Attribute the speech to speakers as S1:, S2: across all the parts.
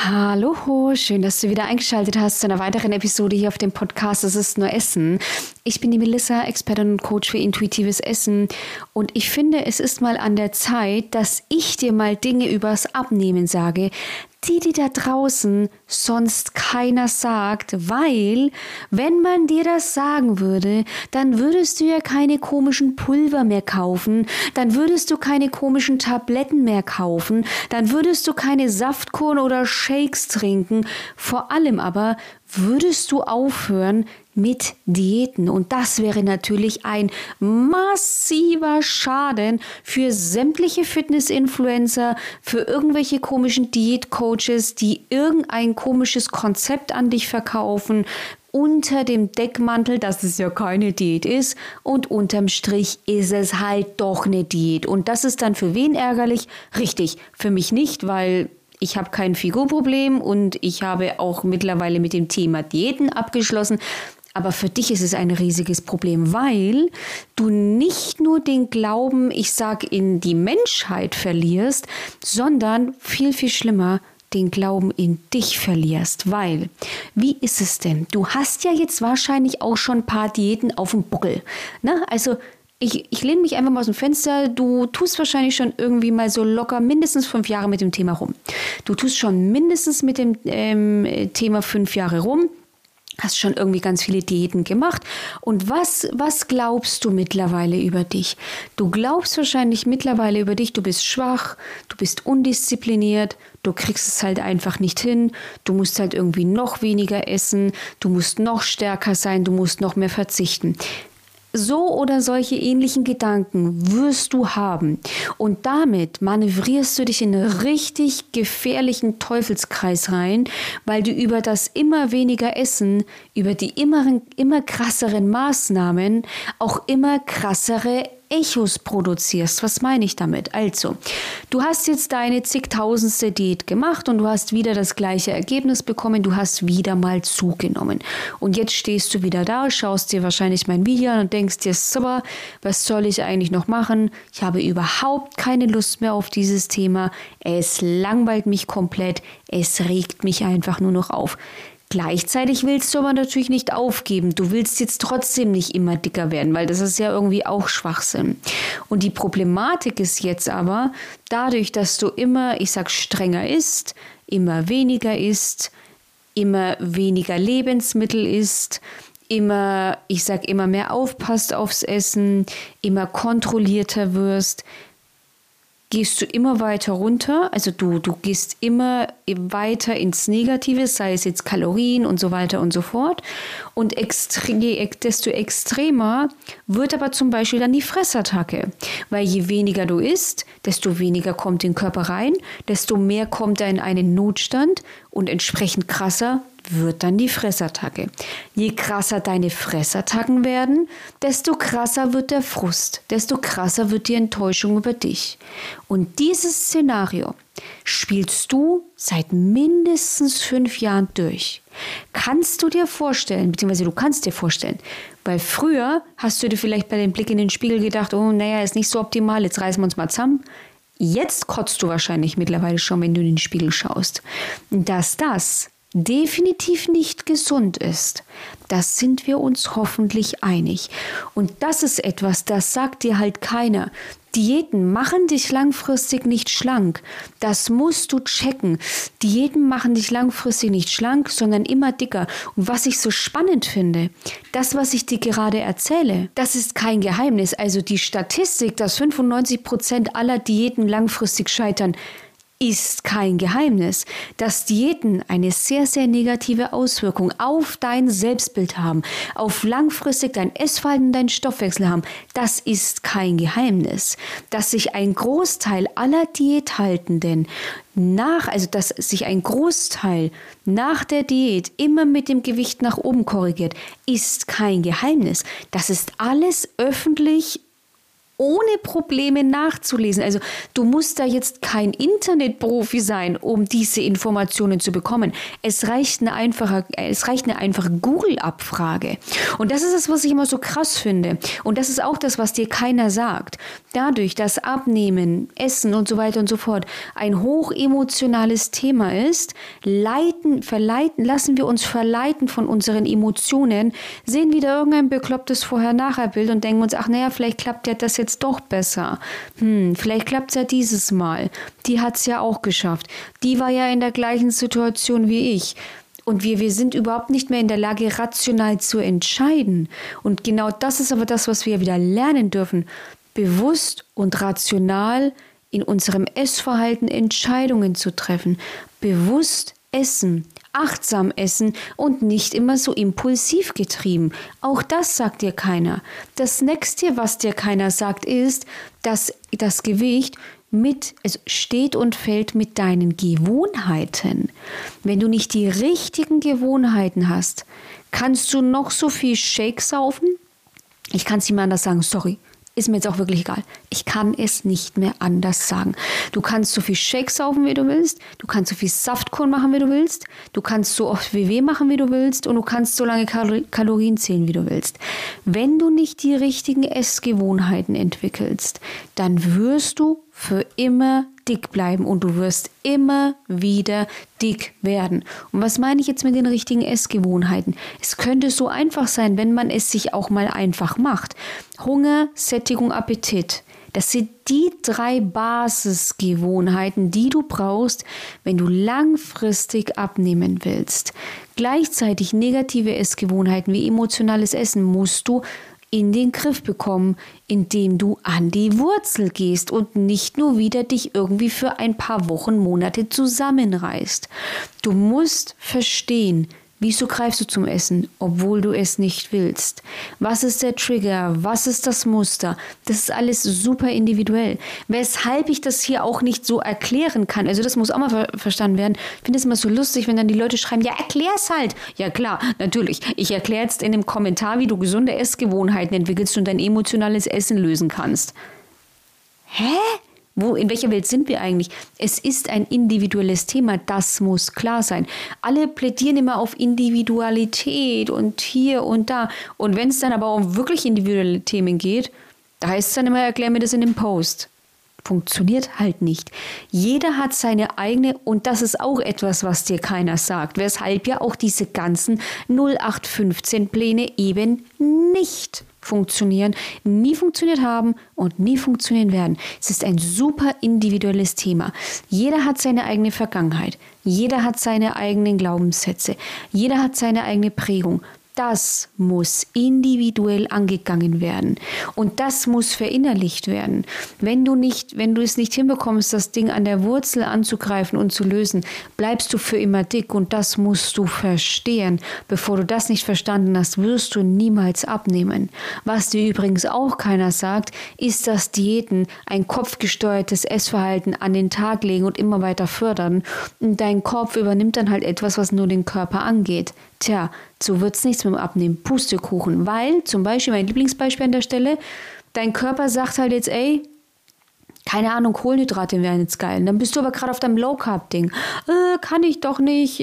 S1: Hallo, schön, dass du wieder eingeschaltet hast zu einer weiteren Episode hier auf dem Podcast Es ist nur Essen. Ich bin die Melissa, Expertin und Coach für intuitives Essen und ich finde, es ist mal an der Zeit, dass ich dir mal Dinge übers Abnehmen sage, die da draußen sonst keiner sagt, weil, wenn man dir das sagen würde, dann würdest du ja keine komischen Pulver mehr kaufen, dann würdest du keine komischen Tabletten mehr kaufen, dann würdest du keine Saftkuren oder Shakes trinken, vor allem aber würdest du aufhören mit Diäten. Und das wäre natürlich ein massiver Schaden für sämtliche Fitness-Influencer, für irgendwelche komischen Diätcoaches, die irgendein komisches Konzept an dich verkaufen, unter dem Deckmantel, dass es ja keine Diät ist und unterm Strich ist es halt doch eine Diät. Und das ist dann für wen ärgerlich? Richtig, für mich nicht, weil ich habe kein Figurproblem und ich habe auch mittlerweile mit dem Thema Diäten abgeschlossen. Aber für dich ist es ein riesiges Problem, weil du nicht nur den Glauben, ich sag, in die Menschheit verlierst, sondern viel, viel schlimmer, den Glauben in dich verlierst. Weil, wie ist es denn? Du hast ja jetzt wahrscheinlich auch schon ein paar Diäten auf dem Buckel. Ne? Also ich lehne mich einfach mal aus dem Fenster. Du tust wahrscheinlich schon irgendwie mal so locker mindestens 5 Jahre mit dem Thema rum. Du tust schon mindestens mit dem Thema 5 Jahre rum. Hast schon irgendwie ganz viele Diäten gemacht. Und was glaubst du mittlerweile über dich? Du glaubst wahrscheinlich mittlerweile über dich, du bist schwach, du bist undiszipliniert, du kriegst es halt einfach nicht hin, du musst halt irgendwie noch weniger essen, du musst noch stärker sein, du musst noch mehr verzichten. So oder solche ähnlichen Gedanken wirst du haben und damit manövrierst du dich in einen richtig gefährlichen Teufelskreis rein, weil du über das immer weniger Essen, über die immer krasseren Maßnahmen auch immer krassere Echos produzierst. Was meine ich damit? Also, du hast jetzt deine zigtausendste Diät gemacht und du hast wieder das gleiche Ergebnis bekommen, du hast wieder mal zugenommen. Und jetzt stehst du wieder da, schaust dir wahrscheinlich mein Video an und denkst dir, super, was soll ich eigentlich noch machen? Ich habe überhaupt keine Lust mehr auf dieses Thema. Es langweilt mich komplett, es regt mich einfach nur noch auf. Gleichzeitig willst du aber natürlich nicht aufgeben. Du willst jetzt trotzdem nicht immer dicker werden, weil das ist ja irgendwie auch Schwachsinn. Und die Problematik ist jetzt aber, dadurch, dass du immer, ich sag, strenger isst, immer weniger isst, immer weniger Lebensmittel isst, immer mehr aufpasst aufs Essen, immer kontrollierter wirst, gehst du immer weiter runter, also du gehst immer weiter ins Negative, sei es jetzt Kalorien und so weiter und so fort. Und desto extremer wird aber zum Beispiel dann die Fressattacke. Weil je weniger du isst, desto weniger kommt in den Körper rein, desto mehr kommt er in einen Notstand und entsprechend krasser wird dann die Fressattacke. Je krasser deine Fressattacken werden, desto krasser wird der Frust, desto krasser wird die Enttäuschung über dich. Und dieses Szenario spielst du seit mindestens 5 Jahren durch. Kannst du dir vorstellen, beziehungsweise du kannst dir vorstellen, weil früher hast du dir vielleicht bei dem Blick in den Spiegel gedacht, oh naja, ist nicht so optimal, jetzt reißen wir uns mal zusammen. Jetzt kotzt du wahrscheinlich mittlerweile schon, wenn du in den Spiegel schaust. Dass das definitiv nicht gesund ist, das sind wir uns hoffentlich einig. Und das ist etwas, das sagt dir halt keiner. Diäten machen dich langfristig nicht schlank. Das musst du checken. Diäten machen dich langfristig nicht schlank, sondern immer dicker. Und was ich so spannend finde, das, was ich dir gerade erzähle, das ist kein Geheimnis. Also die Statistik, dass 95% aller Diäten langfristig scheitern, ist kein Geheimnis. Dass Diäten eine sehr, sehr negative Auswirkung auf dein Selbstbild haben, auf langfristig dein Essverhalten, deinen Stoffwechsel haben, das ist kein Geheimnis. Dass sich ein Großteil aller Diäthaltenden dass sich ein Großteil nach der Diät immer mit dem Gewicht nach oben korrigiert, ist kein Geheimnis. Das ist alles öffentlich ohne Probleme nachzulesen. Also du musst da jetzt kein Internetprofi sein, um diese Informationen zu bekommen. Es reicht eine einfache Google-Abfrage. Und das ist das, was ich immer so krass finde. Und das ist auch das, was dir keiner sagt. Dadurch, dass Abnehmen, Essen und so weiter und so fort ein hochemotionales Thema ist, lassen wir uns verleiten von unseren Emotionen, sehen wieder irgendein beklopptes Vorher-Nachher-Bild und denken uns, ach naja, vielleicht klappt ja das jetzt doch besser. Vielleicht klappt es ja dieses Mal. Die hat es ja auch geschafft. Die war ja in der gleichen Situation wie ich. Und wir sind überhaupt nicht mehr in der Lage, rational zu entscheiden. Und genau das ist aber das, was wir wieder lernen dürfen. Bewusst und rational in unserem Essverhalten Entscheidungen zu treffen. Bewusst essen, achtsam essen und nicht immer so impulsiv getrieben. Auch das sagt dir keiner. Das nächste, was dir keiner sagt, ist, dass das Gewicht steht und fällt mit deinen Gewohnheiten. Wenn du nicht die richtigen Gewohnheiten hast, kannst du noch so viel Shake saufen. Ich kann es nicht mehr anders sagen, sorry. Ist mir jetzt auch wirklich egal. Ich kann es nicht mehr anders sagen. Du kannst so viel Shake saufen, wie du willst. Du kannst so viel Saftkorn machen, wie du willst. Du kannst so oft WW machen, wie du willst. Und du kannst so lange Kalorien zählen, wie du willst. Wenn du nicht die richtigen Essgewohnheiten entwickelst, dann wirst du für immer dick bleiben und du wirst immer wieder dick werden. Und was meine ich jetzt mit den richtigen Essgewohnheiten? Es könnte so einfach sein, wenn man es sich auch mal einfach macht. Hunger, Sättigung, Appetit. Das sind die 3 Basisgewohnheiten, die du brauchst, wenn du langfristig abnehmen willst. Gleichzeitig negative Essgewohnheiten wie emotionales Essen musst du in den Griff bekommen, indem du an die Wurzel gehst und nicht nur wieder dich irgendwie für ein paar Wochen, Monate zusammenreißt. Du musst verstehen, wieso greifst du zum Essen, obwohl du es nicht willst? Was ist der Trigger? Was ist das Muster? Das ist alles super individuell. Weshalb ich das hier auch nicht so erklären kann, also das muss auch mal verstanden werden. Ich finde es immer so lustig, wenn dann die Leute schreiben, ja, erklär's halt. Ja klar, natürlich. Ich erkläre jetzt in dem Kommentar, wie du gesunde Essgewohnheiten entwickelst und dein emotionales Essen lösen kannst. Hä? In welcher Welt sind wir eigentlich? Es ist ein individuelles Thema, das muss klar sein. Alle plädieren immer auf Individualität und hier und da. Und wenn es dann aber um wirklich individuelle Themen geht, da heißt es dann immer, erklär mir das in dem Post. Funktioniert halt nicht. Jeder hat seine eigene, und das ist auch etwas, was dir keiner sagt, weshalb ja auch diese ganzen 0815-Pläne eben nicht funktionieren, nie funktioniert haben und nie funktionieren werden. Es ist ein super individuelles Thema. Jeder hat seine eigene Vergangenheit. Jeder hat seine eigenen Glaubenssätze. Jeder hat seine eigene Prägung. Das muss individuell angegangen werden und das muss verinnerlicht werden. Wenn du es nicht hinbekommst, das Ding an der Wurzel anzugreifen und zu lösen, bleibst du für immer dick und das musst du verstehen. Bevor du das nicht verstanden hast, wirst du niemals abnehmen. Was dir übrigens auch keiner sagt, ist, dass Diäten ein kopfgesteuertes Essverhalten an den Tag legen und immer weiter fördern und dein Kopf übernimmt dann halt etwas, was nur den Körper angeht. Tja, so wird es nichts mit dem Abnehmen. Pustekuchen. Weil, zum Beispiel, mein Lieblingsbeispiel an der Stelle, dein Körper sagt halt jetzt, ey, keine Ahnung, Kohlenhydrate wären jetzt geil. Und dann bist du aber gerade auf deinem Low-Carb-Ding. Kann ich doch nicht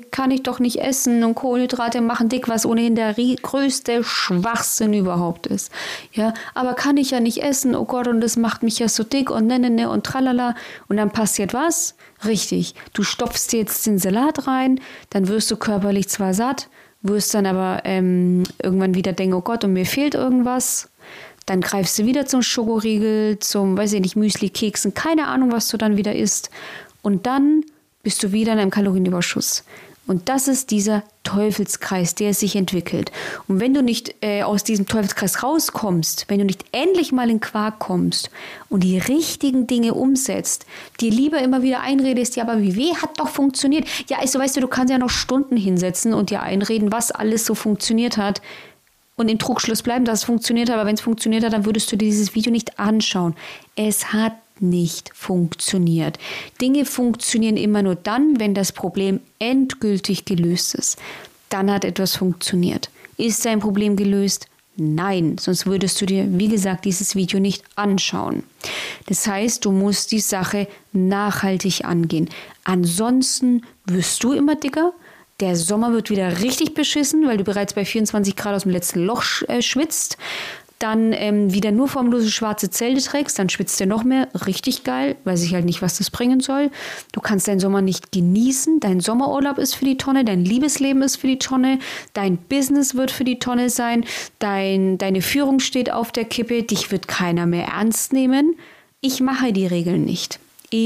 S1: essen und Kohlenhydrate machen dick, was ohnehin der größte Schwachsinn überhaupt ist. Ja, aber kann ich ja nicht essen, oh Gott, und das macht mich ja so dick und ne und tralala. Und dann passiert was? Richtig, du stopfst dir jetzt den Salat rein, dann wirst du körperlich zwar satt, wirst dann aber irgendwann wieder denken, oh Gott, und mir fehlt irgendwas. Dann greifst du wieder zum Schokoriegel, zum, weiß ich nicht, Müsli, Keksen, keine Ahnung, was du dann wieder isst. Und dann bist du wieder in einem Kalorienüberschuss. Und das ist dieser Teufelskreis, der sich entwickelt. Und wenn du nicht aus diesem Teufelskreis rauskommst, wenn du nicht endlich mal in Quark kommst und die richtigen Dinge umsetzt, dir lieber immer wieder einredest, ja, aber WW hat doch funktioniert. Ja, also weißt du, du kannst ja noch Stunden hinsetzen und dir einreden, was alles so funktioniert hat. Und im Trugschluss bleiben, dass es funktioniert hat. Aber wenn es funktioniert hat, dann würdest du dir dieses Video nicht anschauen. Es hat nicht funktioniert. Dinge funktionieren immer nur dann, wenn das Problem endgültig gelöst ist. Dann hat etwas funktioniert. Ist dein Problem gelöst? Nein, sonst würdest du dir, wie gesagt, dieses Video nicht anschauen. Das heißt, du musst die Sache nachhaltig angehen. Ansonsten wirst du immer dicker. Der Sommer wird wieder richtig beschissen, weil du bereits bei 24 Grad aus dem letzten Loch schwitzt. Dann wieder nur formlose schwarze Zelte trägst, dann schwitzt du noch mehr. Richtig geil, weiß ich halt nicht, was das bringen soll. Du kannst deinen Sommer nicht genießen. Dein Sommerurlaub ist für die Tonne, dein Liebesleben ist für die Tonne, dein Business wird für die Tonne sein, deine Führung steht auf der Kippe, dich wird keiner mehr ernst nehmen. Ich mache die Regeln nicht.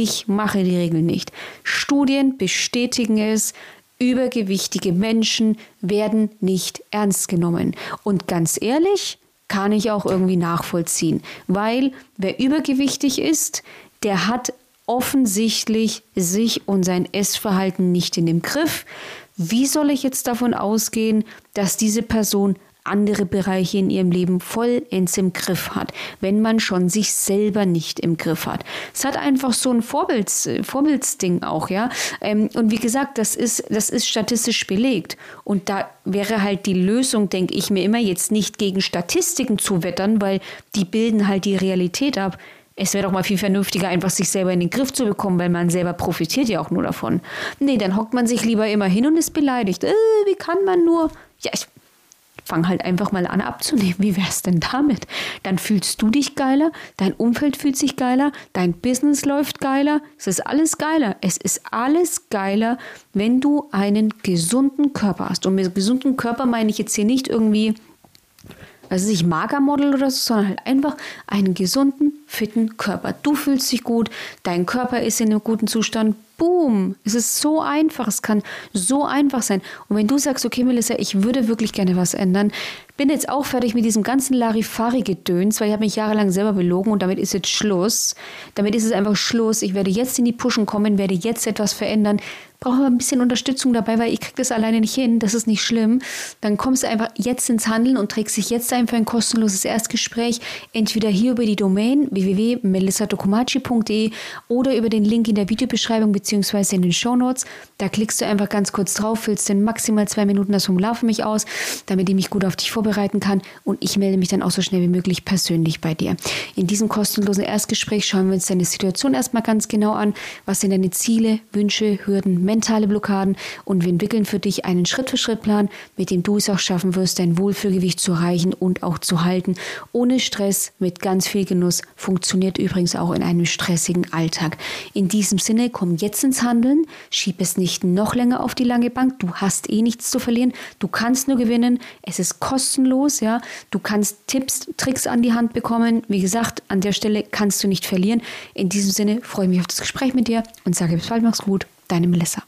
S1: Studien bestätigen es, übergewichtige Menschen werden nicht ernst genommen. Und ganz ehrlich, kann ich auch irgendwie nachvollziehen, weil wer übergewichtig ist, der hat offensichtlich sich und sein Essverhalten nicht in dem Griff. Wie soll ich jetzt davon ausgehen, dass diese Person andere Bereiche in ihrem Leben vollends im Griff hat, wenn man schon sich selber nicht im Griff hat? Es hat einfach so ein Vorbildsding auch, ja. Und wie gesagt, das ist statistisch belegt. Und da wäre halt die Lösung, denke ich mir immer, jetzt nicht gegen Statistiken zu wettern, weil die bilden halt die Realität ab. Es wäre doch mal viel vernünftiger, einfach sich selber in den Griff zu bekommen, weil man selber profitiert ja auch nur davon. Nee, dann hockt man sich lieber immer hin und ist beleidigt. Wie kann man nur? Ja, fang halt einfach mal an abzunehmen. Wie wär's denn damit? Dann fühlst du dich geiler, dein Umfeld fühlt sich geiler, dein Business läuft geiler. Es ist alles geiler. Es ist alles geiler, wenn du einen gesunden Körper hast. Und mit gesundem Körper meine ich jetzt hier nicht irgendwie, was weiß ich, Magermodel oder so, sondern halt einfach einen gesunden, fitten Körper. Du fühlst dich gut, dein Körper ist in einem guten Zustand. Boom! Es ist so einfach, es kann so einfach sein. Und wenn du sagst, okay Melissa, ich würde wirklich gerne was ändern, bin jetzt auch fertig mit diesem ganzen Larifari-Gedöns, weil ich habe mich jahrelang selber belogen und damit ist jetzt Schluss. Damit ist es einfach Schluss. Ich werde jetzt in die Pushen kommen, werde jetzt etwas verändern. Brauche aber ein bisschen Unterstützung dabei, weil ich kriege das alleine nicht hin. Das ist nicht schlimm. Dann kommst du einfach jetzt ins Handeln und trägst dich jetzt einfach ein kostenloses Erstgespräch. Entweder hier über die Domain www.melissatokomachi.de oder über den Link in der Videobeschreibung bzw. in den Shownotes. Da klickst du einfach ganz kurz drauf, füllst in maximal 2 Minuten das Formular für mich aus, damit ich mich gut auf dich vorbereiten kann und ich melde mich dann auch so schnell wie möglich persönlich bei dir. In diesem kostenlosen Erstgespräch schauen wir uns deine Situation erstmal ganz genau an. Was sind deine Ziele, Wünsche, Hürden, mentale Blockaden und wir entwickeln für dich einen Schritt-für-Schritt-Plan, mit dem du es auch schaffen wirst, dein Wohlfühlgewicht zu erreichen und auch zu halten. Ohne Stress, mit ganz viel Genuss, funktioniert übrigens auch in einem stressigen Alltag. In diesem Sinne, komm jetzt ins Handeln, schieb es nicht noch länger auf die lange Bank, du hast eh nichts zu verlieren, du kannst nur gewinnen, es ist kostenlos, ja, du kannst Tipps, Tricks an die Hand bekommen, wie gesagt, an der Stelle kannst du nicht verlieren. In diesem Sinne freue ich mich auf das Gespräch mit dir und sage bis bald, mach's gut. Deine Melissa.